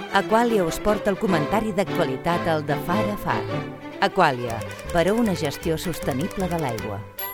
Aquàlia us porta el comentari d'actualitat al de Far a Far. Aquàlia, per a una gestió sostenible de l'aigua.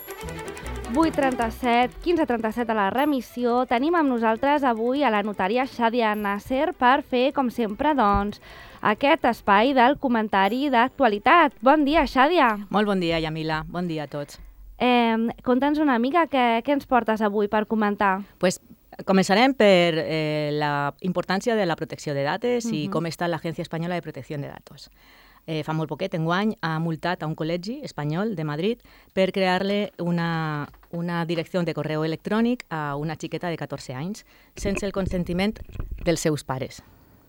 8:37, 15:37 a la remissió. Tenim amb nosaltres avui a la notària Shàdia Nasser per fer, com sempre, doncs, aquest espai del comentari d'actualitat. Bon dia, Shàdia. Molt bon dia, Yamila. Bon dia a tots. Conta'ns una mica què ens portes avui per comentar. Pues començarem per la importància de la protecció de dades i com està l'Agència Espanyola de Protecció de Datos. Fa molt poquet, enguany, ha multat a un col·legi espanyol de Madrid per crear-li una direcció de correu electrònic a una xiqueta de 14 anys sense el consentiment dels seus pares.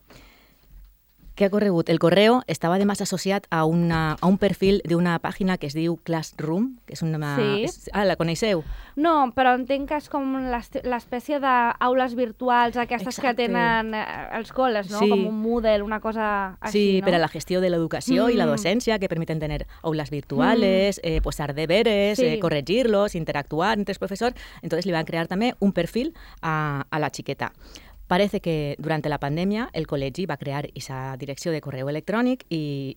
Què ha corregut? El correu estava además associat a un perfil d'una pàgina que es diu Classroom, que és una... Sí. La coneixeu? No, però entenc que és com l'espècie d'aules virtuals aquestes que tenen els col·les, no? Sí. Com un Moodle, una cosa així, Sí, no? per a la gestió de l'educació i la docència, que permiten tener aulas virtuales, posar deberes, corregirlos, interactuar entre els professors. Entonces, li van crear també un perfil a la xiqueta. Parece que durante la pandemia el col·legi va crear esa direcció de correu electrònic i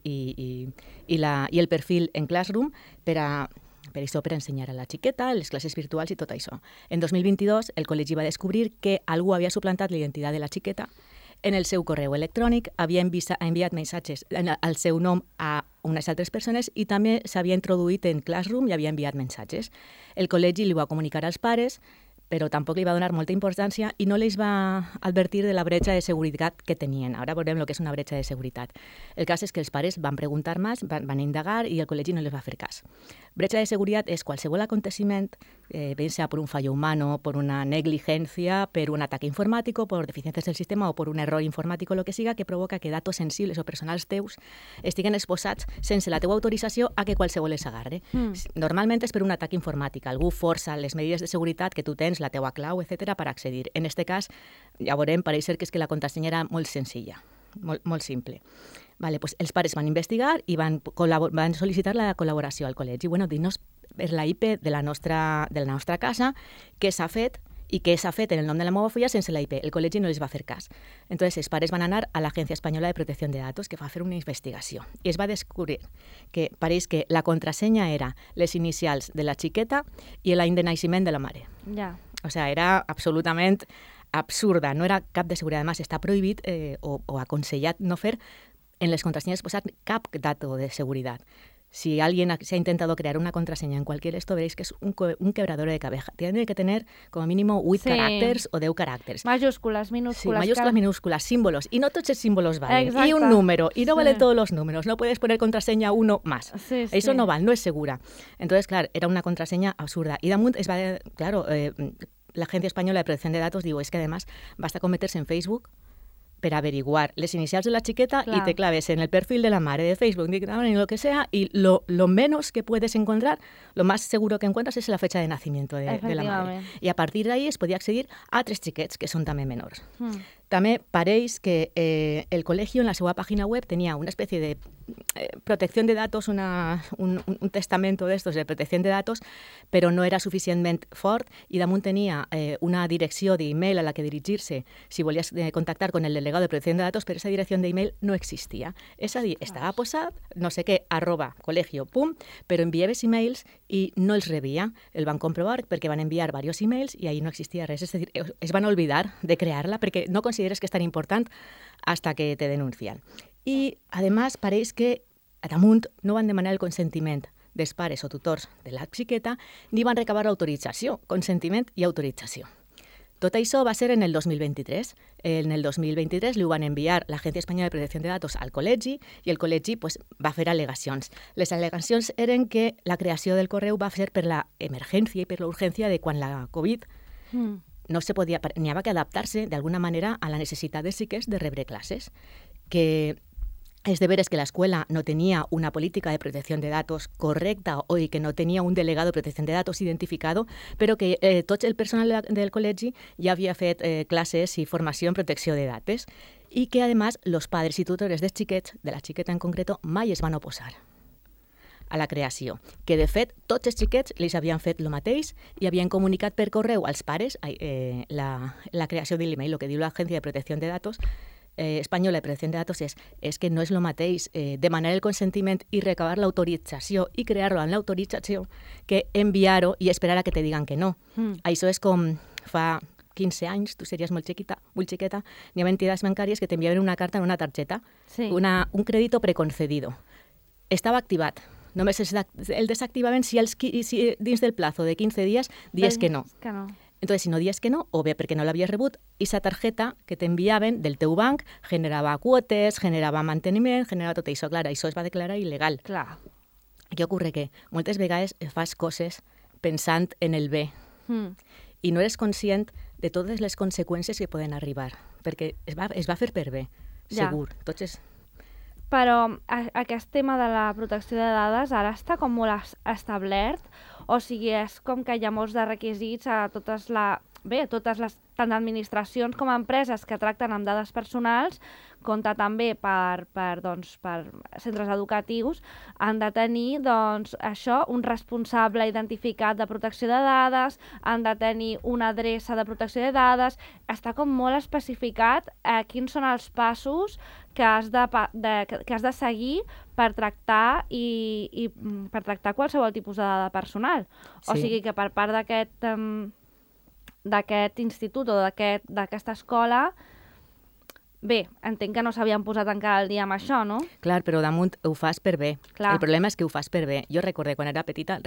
el perfil en Classroom per ensenyar a la xiqueta, les classes virtuals i tot això. En 2022 el col·legi va descobrir que algú havia suplantat la identitat de la xiqueta. En el seu correu electrònic havia enviat missatges al seu nom a unes altres persones i també s'havia introduït en Classroom i havia enviat missatges. El col·legi li va comunicar als pares, però tampoc li va donar molta importància i no les va advertir de la bretxa de seguretat que tenien. Ara veurem el que és una bretxa de seguretat. El cas és que els pares van preguntar més, van indagar i el col·legi no les va fer cas. Bretxa de seguretat és qualsevol acontecimiento, bien sea por un fallo humano, por una negligencia, por un ataque informático, por deficiencias del sistema o por un error informático, lo que siga, que provoca que datos sensibles o personals teus estiguen exposats sense la teua autorització a que qualsevol els agarre. Normalment és per un atac informàtic. Algú força les medides de seguretat que tu tens, la teua clau, etc., per accedir. En aquest cas, ja veurem, pareix ser que és que la contrasenya era molt senzilla, molt simple. Vale, pues els pares van investigar i van sol·licitar la col·laboració al col·legi. Bueno, dinos per la IP de la nostra casa què s'ha fet i què s'ha fet en el nom de la meva filla sense la IP. El col·legi no les va fer cas. Entonces, els pares van anar a l'Agència Espanyola de Protecció de Datos, que va fer una investigació. I es va descobrir que pareix que la contrasenya era les inicials de la xiqueta i l'any de naixement de la mare. Ja. O sea, era absolutament absurda. No era cap de seguretat. Además, està prohibit o aconsellat no fer en les contrasenyes posar cap dato de seguridad. Si alguien se ha intentado crear una contraseña en cualquier esto, veréis que es un quebradero de cabeza. Tiene que tener como mínimo 8 caràcters o 10 caràcters. Mayúsculas, minúsculas. Sí, mayúsculas, minúsculas, símbolos. Y no todos los símbolos valen. Exacte. Y un número. Y no valen todos los números. No puedes poner contraseña uno más. Sí, sí. Eso no vale, no es segura. Entonces, claro, era una contraseña absurda. Y damunt es va, claro, la Agencia Española de Protección de Datos, digo, es que además basta con meterse en Facebook per averiguar les inicials de la xiqueta y te claves en el perfil de la madre de Facebook, en lo que sea, y lo menos que puedes encontrar, lo más seguro que encuentras es la fecha de nacimiento de la madre. Y a partir de ahí es podia accedir a altres xiquets que són també menors. També pareix que el col·legi en la seva pàgina web tenia una espècie de protecció de datos, un testamento d'estos de protecció de datos, però no era suficientment fort i damunt tenia una direcció d'email a la que dirigir-se si volies contactar con el delegado de protecció de datos, però esa direcció d'email no existia. És a dir, estava posat, no sé què, @colegio, però enviaves emails i no els rebia. El van comprovar perquè van enviar diversos emails i ahí no existia res. És a dir, es van oblidar de crear-la perquè no consideres que és tan important hasta que te denuncian. I, además, pareix que a damunt no van demanar el consentiment dels pares o tutors de la xiqueta ni van recabar autorització, consentiment i autorització. Tot això va ser en el 2023. En el 2023 li ho van enviar l'Agència Espanyola de Protecció de Datos al col·legi i el col·legi va fer al·legacions. Les al·legacions eren que la creació del correu va ser per la emergència i per la urgència de quan la Covid no se podia, n'hi havia que adaptar-se d'alguna manera a la necessitat dels xiquets de rebre classes, que és de veres que l'escola no tenia una política de protecció de datos correcta i que no tenia un delegado de protecció de datos identificado, però que tot el personal del col·legi ja havia fet classes i formació en protecció de datos i que, a més, els padres i tutores dels xiquets, de la xiqueta en concret, mai es van oposar a la creació, que de fet tots els xiquets li havien fet el mateix i havien comunicat per correu als pares la creació de l'email, el que diu l'Agència de Protecció de Datos, Espanyola de Protecció de Datos és que no és el mateix demanar el consentiment i recabar l'autorització i crear-lo en l'autorització que enviar-ho i esperar a que te digan que no. Això és com fa 15 anys, tu series molt xiqueta, n'hi havia entitats bancàries que t'enviaven una carta en una targeta, un crèdito preconcedido. Estava activat. Només el desactivaven si dins del plazo de 15 dies dies que no. Entonces, si no dies que no, o bé perquè no l'havies rebut, aquesta targeta que t'enviaven del teu banc generava quotes, generava manteniment, generava tot això. Clar, això es va declarar il·legal. Clar. Què ocorre? Que moltes vegades fas coses pensant en el bé i no eres conscient de totes les conseqüències que poden arribar, perquè es va fer per bé, segur. Però aquest tema de la protecció de dades ara està com molt establert, o sigui, és com que hi ha molts de requisits a totes les tant administracions com empreses que tracten amb dades personals, compta també per centres educatius, han de tenir un responsable identificat de protecció de dades, han de tenir una adreça de protecció de dades, està com molt especificat quins són els passos que has de seguir per tractar per tractar qualsevol tipus de dada personal. O sigui que per part d'aquest institut o d'aquesta escola, bé, entenc que no s'havien posat encara al dia amb això, no? Clar, però damunt ho fas per bé. Clar. El problema és que ho fas per bé. Jo recorde quan era petita,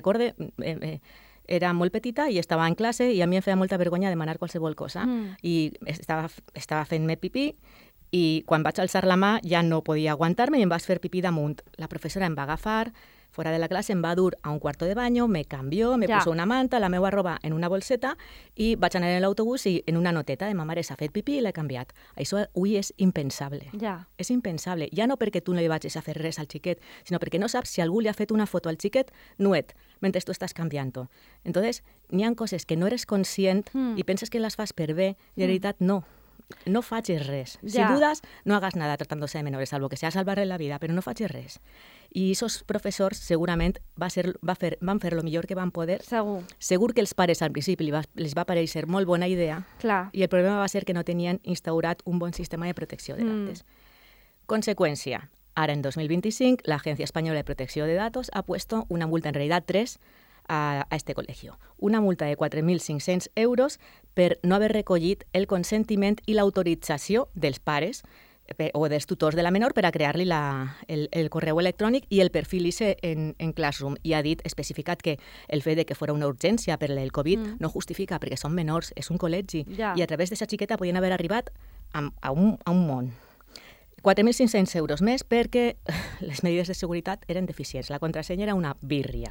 era molt petita i estava en classe i a mi em feia molta vergonya demanar qualsevol cosa. I estava fent-me pipí i quan vaig alçar la mà ja no podia aguantar-me i em vaig fer pipí damunt. La professora em va agafar, fora de la classe em va dur a un cuarto de baño, me cambió, me puso una manta, la meva roba en una bolseta i vaig anar en l'autobús i en una noteta de ma mare s'ha fet pipí i l'he canviat. Això avui és impensable. És impensable. Ja no perquè tu no li vagis a fer res al xiquet, sinó perquè no saps si algú li ha fet una foto al xiquet nuet mentre tu estàs canviant-ho. Entonces, n'hi ha coses que no eres conscient i penses que les fas per bé i en realitat no. No facis res. Si dudas, no hagas nada tratándose de menores, salvo que sea salvarle la vida, pero no facis res. I esos professors segurament van fer el millor que van poder. Segur que els pares al principi les va parèixer molt bona idea. Clar. I el problema va ser que no tenien instaurat un bon sistema de protecció de datos. Consecuencia, ahora en 2025 la Agencia Española de Protecció de Datos ha puesto una multa, en realidad 3, a este colegio. Una multa de 4.500 euros per no haver recollit el consentiment i l'autorització dels pares o dels tutors de la menor per a crear-li el correu electrònic i el perfil ICE en Classroom. I ha dit, especificat, que el fet de que fora una urgència per el Covid no justifica, perquè són menors, és un col·legi, i a través d'aquesta xiqueta podien haver arribat a un món. 4.500 euros més perquè les medidas de seguretat eren deficients. La contrasenya era una birria.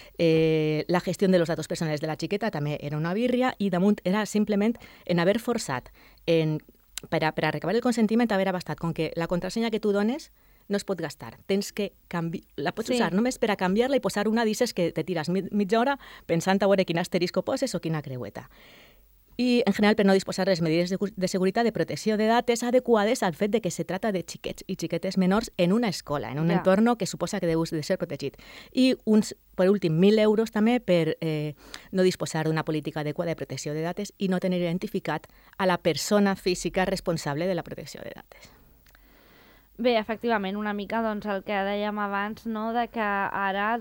La gestió de los datos personals de la xiqueta també era una birria i damunt era simplement en haver forçat per a recabar el consentiment haver abastat com que la contrasenya que tu dones no es pot gastar. La pots usar només per a canviar-la i posar una dices que te tires mitja hora pensant a veure quin asterisco poses o quina creueta. I, en general, per no disposar de les medides de seguretat de protecció de dades adequades al fet de que se trata de xiquets i xiquetes menors en una escola, en un entorn que suposa que deu de ser protegit. I, per últim, 1.000 euros també per no disposar d'una política adequada de protecció de dades i no tenir identificat a la persona física responsable de la protecció de dades. Bé, efectivament, una mica el que dèiem abans, no? De que ara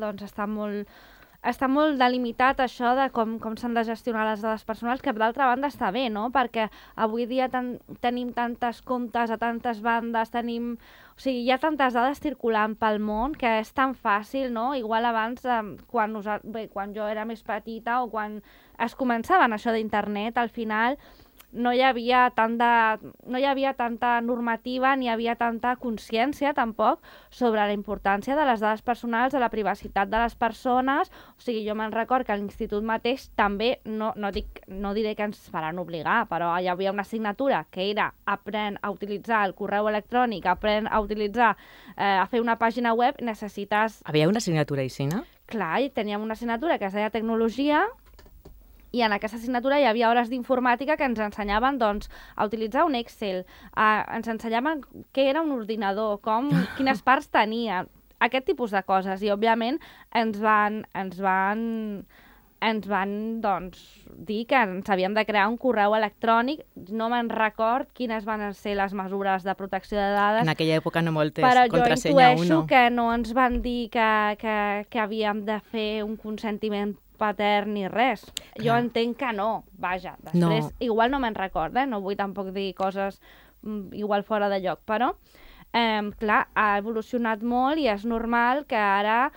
està molt delimitat això de com s'han de gestionar les dades personals, que d'altra banda està bé, no? Perquè avui dia tenim tantes comptes a tantes bandes, o sigui, hi ha tantes dades circulant pel món que és tan fàcil, no? Igual abans, quan jo era més petita o quan es començaven això d'internet, al final no hi havia tanta normativa ni hi havia tanta consciència tampoc sobre la importància de les dades personals, de la privacitat de les persones. O sigui, jo me'n record que a l'institut mateix també, no diré que ens faran obligar, però hi havia una assignatura que era aprèn a utilitzar el correu electrònic, aprèn a utilitzar, a fer una pàgina web, necessites... Havia una assignatura així, no? Clar, i teníem una assignatura que es deia Tecnologia, i en aquesta assignatura hi havia hores d'informàtica que ens ensenyaven a utilitzar un Excel, ens ensenyaven què era un ordinador, quines parts tenia, aquest tipus de coses. I, òbviament, ens van ens van dir que ens havíem de crear un correu electrònic. No me'n record quines van ser les mesures de protecció de dades. En aquella època no moltes, però jo contrasenya intueixo 1. que no ens van dir que havíem de fer un consentiment patern ni res. Jo entenc que no, vaja. Després, igual no me'n record, no vull tampoc dir coses igual fora de lloc, però clar, ha evolucionat molt i és normal que ara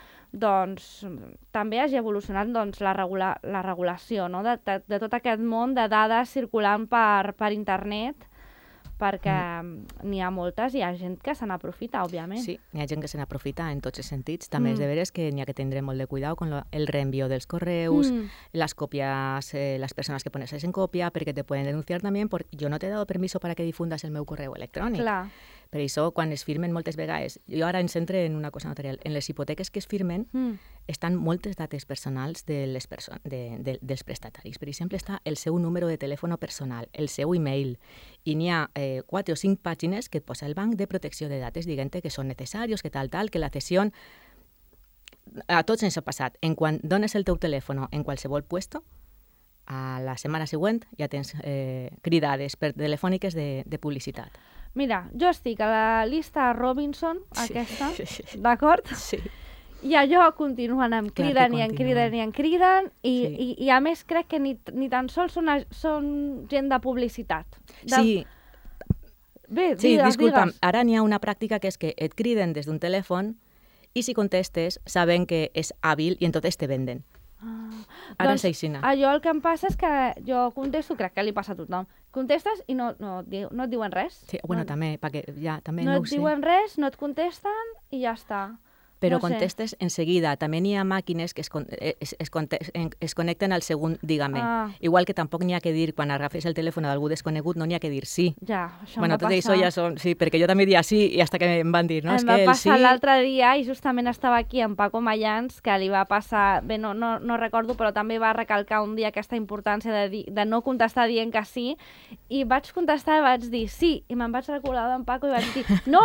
també hagi evolucionat la regulació, no? de tot aquest món de dades circulant per internet, perquè n'hi ha moltes i hi ha gent que se n'aprofita, òbviament. Sí, hi ha gent que se n'aprofita en tots els sentits. També és de veres que n'hi ha que tindre molt de cuidado con el reenvío dels correus, las copias, las personas que pones en copia, perquè te pueden denunciar también por yo no te he dado permiso para que difundas el meu correu electrònic. Clar. Per això, quan es firmen moltes vegades, jo ara em centro en una cosa notarial, en les hipoteques que es firmen estan moltes dates personals dels prestataris. Per exemple, està el seu número de telèfon personal, el seu email, i n'hi ha 4 o 5 pàgines que et posa el banc de protecció de dates dient que són necessaris, que tal, que la cessió... A tots ens ha passat. En quan dones el teu telèfon en qualsevol puesto, a la setmana següent ja tens cridades telefòniques de publicitat. Mira, jo estic a la llista Robinson, aquesta, d'acord? Sí. I allò continuen, em criden i em criden i em criden, i a més crec que ni tan sols són gent de publicitat. Sí. Bé, sí, disculpa'm, ara n'hi ha una pràctica que és que et criden des d'un telèfon i si contestes saben que és hàbil i entonces te venden. Ara és així. Allò el que em passa és que jo contesto, crec que li passa a tothom. Contestes i no et diuen res. Sí, bueno, també, perquè ja també no ho sé. No et diuen res, no et contesten i ja està. Però contestes enseguida. També n'hi ha màquines que es connecten al segon dígame. Igual que tampoc n'hi ha que dir, quan agafes el telèfon d'algú desconegut, no n'hi ha que dir sí. Ja, això bueno, em va passar. Això ja són... Sí, perquè jo també dia sí i hasta que em van dir, no? Em va passar l'altre dia i justament estava aquí amb Paco Mayans, que li va passar... Bé, no recordo, però també va recalcar un dia aquesta importància de no contestar dient que sí, i vaig contestar i vaig dir sí, i me'n vaig recordar d'en Paco i vaig dir no.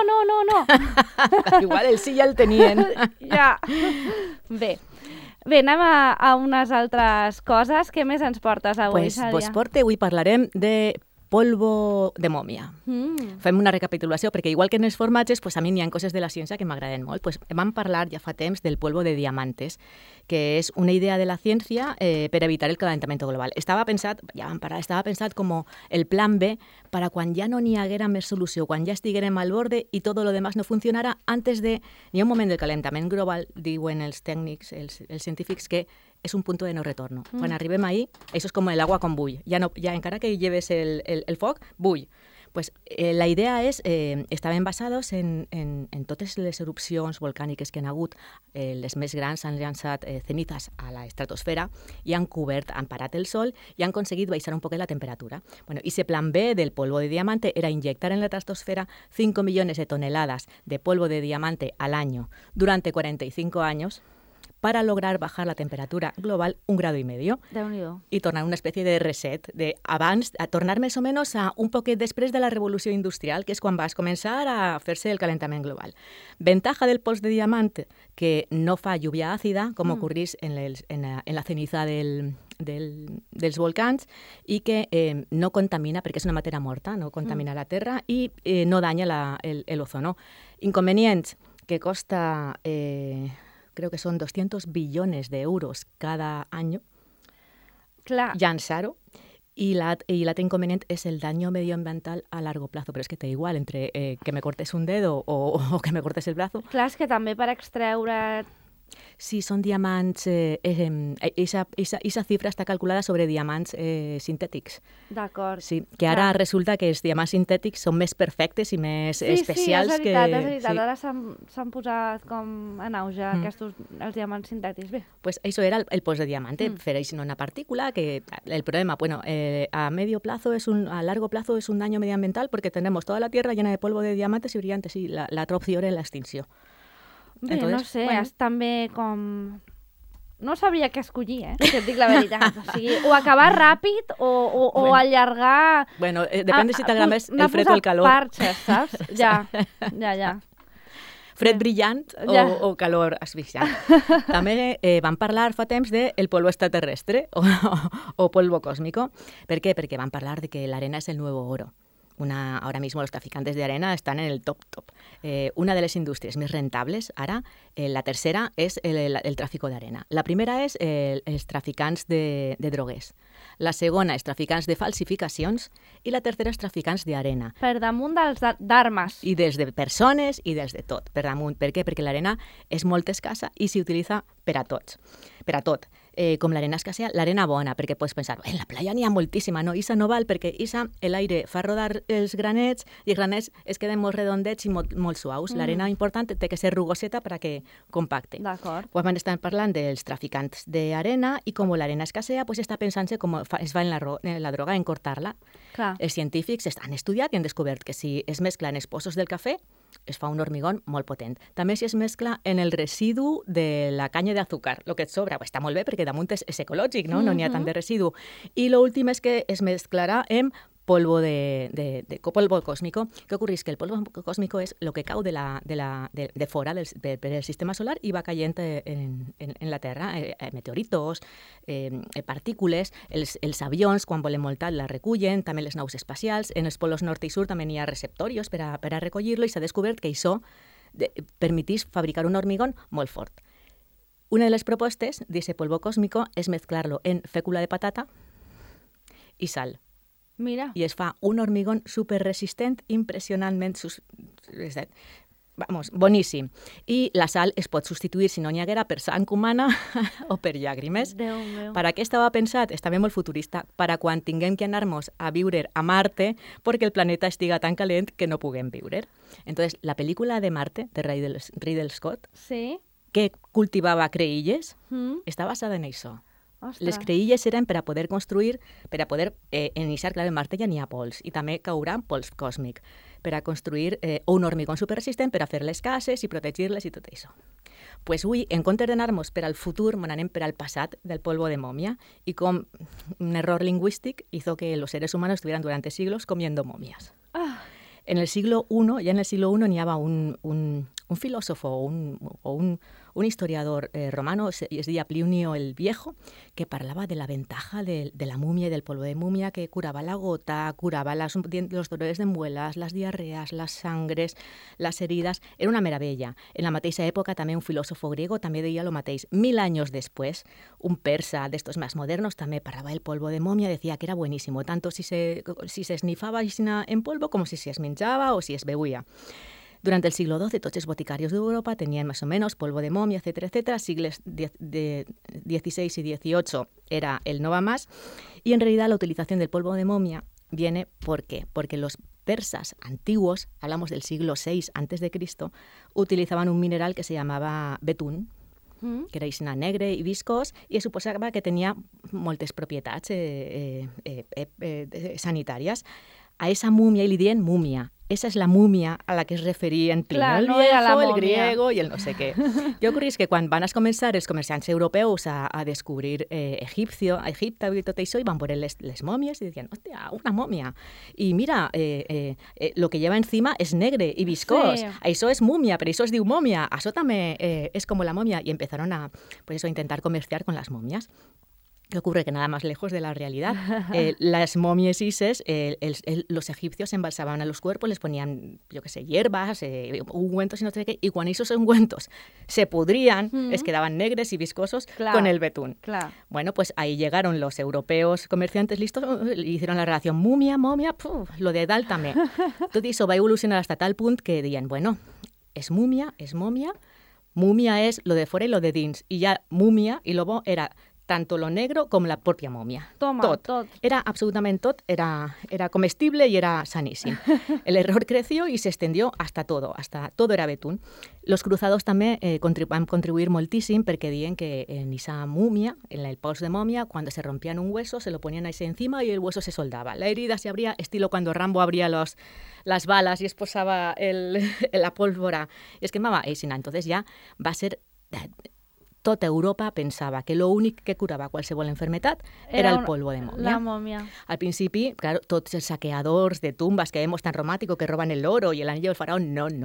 Igual el sí ja el tenien. Ja. Bé, anem a unes altres coses. Què més ens portes avui, Sàdia? Pues avui parlarem de polvo de mòmia. Fem una recapitulació, perquè igual que en els formatges, pues a mi n'hi ha coses de la ciència que m'agraden molt. Pues vam parlar ja fa temps del polvo de diamantes, que és una idea de la ciència per evitar el calentamiento global. Estava pensat com el plan B para quan ja no n'hi haguera més solució, quan ja estiguérem al borde i tot lo demás no funcionara, antes de... N'hi ha un moment del calentament global, diuen els tècnics, els científics, que és un punt de no retorno. Quan arribem ahí, això és com el agua con bull. Ja encara que lleves el foc, bull. Pues, la idea és, estaven basats en totes les erupcions volcàniques que han hagut. Les més grans han llançat cenizas a la estratosfera i han parat el sol i han aconseguit baixar un poquet la temperatura. Bueno, y ese plan B del polvo de diamante era inyectar en la estratosfera 5 millones de toneladas de polvo de diamante al año durante 45 años para lograr bajar la temperatura global 1,5 grados. Déu-n'hi-do. I tornar una espècie de reset, a tornar més o menys a un poquet després de la revolució industrial, que és quan vas començar a fer-se el calentament global. Ventaja del pols de diamant, que no fa lluvia àcida, com ocorrís en la ceniza dels volcans, i que no contamina, perquè és una matèria morta, no contamina la terra, i no danya l'ozono. Inconvenients, que costa... creo que son 200 billones de euros cada año, llançar-ho, y l'altre inconvenient és el daño medioambiental a largo plazo, però és que té igual entre que me cortes un dedo o que me cortes el brazo. Clar, és que també per extreure... Sí, són diamants... Esa cifra està calculada sobre diamants sintètics. D'acord. Sí, que ara resulta que els diamants sintètics són més perfectes i més especials que... Sí, és veritat. Sí. Ara s'han posat com en auge els diamants sintètics. Bé. Pues això era el pols de diamante. Fereix una partícula que el problema, bueno, a largo plazo es un daño medioambiental porque tenemos toda la Tierra llena de polvo de diamantes y brillantes y la otra opción era la extinció. Bé, entonces, no sé, bueno. És també com... No sabria què escollir, si et dic la veritat. O sigui, o acabar ràpid o allargar... Bueno, depèn de si t'agrada més el fred o el calor. Parxes, saps? Ja. fred brillant o calor asfixiant. També van parlar fa temps del polvo extraterrestre o polvo cósmico. ¿Per qué? Porque van parlar de que la arena es el nuevo oro. Ahora mismo los traficantes de arena están en el top. Una de las industrias más rentables, ara, la tercera és el tràfic d'arena. La primera és els traficants de drogues. La segona és traficants de falsificacions i la tercera és traficants d'arena. Per damunt d'armes. I des de persones i des de tot, per damunt. Per què? Perquè l'arena és molt escassa i s'utilitza per a tots. Per a tot. Com l'arena escassea, l'arena bona, perquè pots pensar, en la playa n'hi ha moltíssima, no, Isa no val, perquè Isa, l'aire fa rodar els granets i els granets es queden molt redondets i molt suaus. L'arena important té que ser rugoseta per a que compacte. D'acord. Quan estan parlant dels traficants d'arena i com l'arena escassea, pues està pensant-se com es fa en la droga, en cortar-la. Clar. Els científics han estudiat i han descobert que si es mescla en els pozos del cafè, es fa un hormigón molt potent. També si es mescla en el residu de la canya d'azúcar, el que et sobra, està molt bé perquè damunt és ecològic, no n'hi ha tant de residu. I l'últim és que es mesclarà amb polvo polvo cósmico. Què ocorreix? Que el polvo cósmico és el que cau de fora per el sistema solar i va caient en la Terra. Meteoritos, partícules, els avions, quan volen molt alt, la recullen, també les naus espacials. En els polos nord i sud també n'hi ha receptorios per a recollir-lo i s'ha descobert que això permetís fabricar un hormigón molt fort. Una de les propostes d'aquest polvo cósmico és mezclar-lo en fècula de patata i sal. Mira. I es fa un hormigón superresistent, impressionantment boníssim. I la sal es pot substituir, si no n'hi haguera, per sang humana o per llàgrimes. Déu meu. Per a què estava pensat? Estava molt futurista. Per a quan tinguem que anar-nos a viure a Marte perquè el planeta estiga tan calent que no puguem viure. Entonces, la pel·lícula de Marte, de Ridley Scott, sí. que cultivava creïlles, està basada en això. Ostres. Les creïlles eren per a poder construir, per a poder iniciar, clar, en Marte ja n'hi ha pols, i també caurà pols còsmic, per a construir un hormigón superresistent per a fer les cases i protegir-les i tot això. Pues avui, en comptes d'anar-nos per al futur, anem per al passat del polvo de momia, i com un error lingüístic hizo que los seres humanos estuvieran durante siglos comiendo momias. En el siglo I, ja en el siglo I n'hi havia un filòsofo o un historiador romano, es deia Plinio el Viejo, que parlava de la ventaja de la múmia i del polvo de múmia, que curava la gota, curava los dolores de muelas, las diarreas, las sangres, las heridas. Era una meravella. En la mateixa època també un filòsofo griego també deia el mateix. 1000 anys després, un persa d'estos més modernos també parlava del polvo de momia, decía que era buenísimo, tanto si se esnifaba en polvo como si se esmenjava o si es beuia. Durante el siglo XII, tots els boticarios d'Europa tenien més o menys polvo de momia, etc. Siglos XVI y XVIII era el no va más. Y en realidad la utilización del polvo de momia viene ¿por qué? Porque los persas antiguos, hablamos del siglo VI a.C., utilizaban un mineral que se llamaba betún, que era isna negre i viscós, i es suposava que tenia moltes propietats sanitàries. A esa múmia li deien múmia. Esa és la múmia a la que es referien Plinio el Viejo, el griego i el no sé què. Què ocorreix? Que quan van començar els comerciants europeus a descobrir Egipte i tot això, i van veure les mòmies i deien, hòstia, una mòmia. I mira, lo que lleva encima és negre i viscós. Sí. Això és múmia, per això es diu mòmia. Això també és com la mòmia. I empezaron a intentar comerciar con las momias. ¿Qué ocurre? Que nada más lejos de la realidad. Las momias ises, los egipcios embalsaban a los cuerpos, les ponían, yo qué sé, hierbas, ungüentos y no sé qué, y cuando esos ungüentos se pudrían, les quedaban negros y viscosos con el betún. Claro. Bueno, pues ahí llegaron los europeos comerciantes listos, hicieron la relación múmia, lo de dalt també. Tot això va evolucionar hasta tal punt que deien, bueno, és múmia, múmia és lo de fora i lo de dins, i ja múmia i lo bo era tanto lo negro como la propia momia. Toma, tot. Era absolutament tot, era comestible y era saníssim. El error creció y se extendió hasta todo era betún. Los cruzados també van contribuir moltíssim perquè diuen que en esa múmia, en el pols de momia, cuando se rompían un hueso, se lo ponían ahí encima y el hueso se soldaba. La herida se abría, estilo cuando Rambo abría las balas y posaba la pólvora y es quemaba. Entonces ya va a ser... Tota Europa pensava que l'únic que curava qualsevol enfermetat era el polvo de momia. La momia. Al principi, claro, tots els saqueadors de tumbas que vemos tan romàtico que roban el oro y el anillo del faraón, no.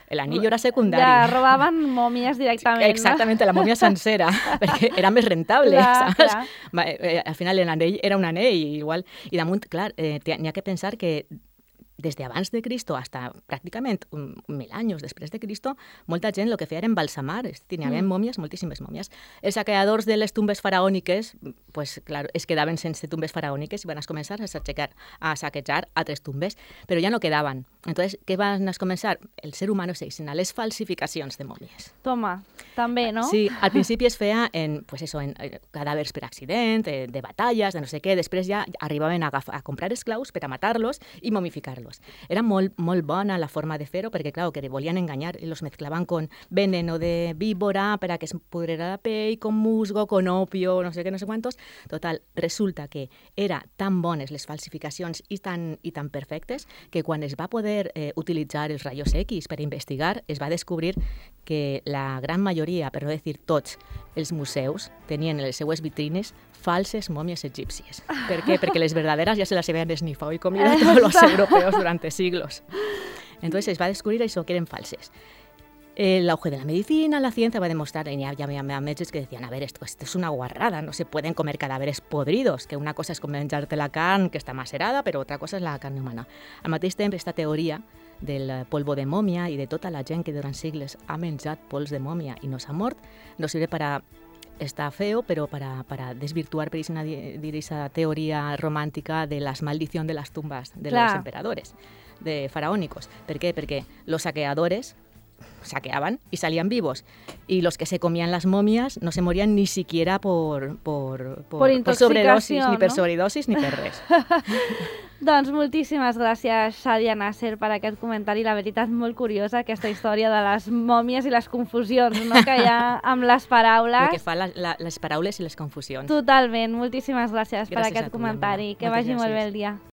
l'anillo era secundari. Ja, robaven mòmies directament. Exactament, la mòmia sencera, perquè era més rentable, Clar, saps? clar. Al final l'anell era un anell, igual. I damunt, clar, n'hi ha que pensar que des d'abans de Cristo hasta pràcticament 1000 anys després de Cristo, molta gent el que feia era embalsamar, n'hi havia mòmies, moltíssimes mòmies. Els saqueadors de les tumbes faraòniques, pues, clar, es quedaven sense tumbes faraòniques i van començar a saquejar altres tumbes, però ja no quedaven. Entonces, què van començar? El ser humà a les falsificacions de mòmies. Toma, també, no? Sí, al principi es feia en cadàvers per accident, de batalles, de no sé què, després ja arribaven a comprar esclaus per a matar-los i momificar-los. Era molt bona la forma de fer-ho, perquè, clar, que volien enganyar, i los mezclaven con veneno de víbora per a que es pudriera la pell, con musgo, con opio, no sé què, no sé quantos. Total, resulta que era tan bones les falsificacions i tan perfectes que quan es va poder utilitzar els rayos X per investigar, es va descobrir que la gran majoria, per no dir tots, els museus tenien en les seues vitrines falses mòmies egípcies. Per què? Perquè les verdaderas ya se las habían esnifado y comido todos los europeos durante siglos. Entonces es va descubrir això, que eren falses. El auge de la medicina, la ciencia va a demostrar, y había médicos que decían, a ver, esto es una guarrada, no se pueden comer cadáveres podridos, que una cosa es menjarte la carn que està macerada, però otra cosa és la carn humana. Al mateix temps, aquesta teoria del polvo de mòmia i de tota la gent que durant segles ha menjat pols de mòmia i no s'ha mort, no sirve para está feo, pero para desvirtuar esa teoría romántica de la maldición de las tumbas de los emperadores faraónicos. ¿Por qué? Porque los saqueadores saqueaban y salían vivos, y los que se comían las momias no se morían ni siquiera por sobredosis, ¿no? ni per sobredosis ni per res. Doncs moltíssimes gràcies, Shàdia Nasser, per aquest comentari. La veritat, molt curiosa, aquesta història de les mòmies i les confusions, no?, que hi ha amb les paraules. El que fa les paraules i les confusions. Totalment. Moltíssimes gràcies per aquest a tu, comentari. Que vagi molt bé el dia.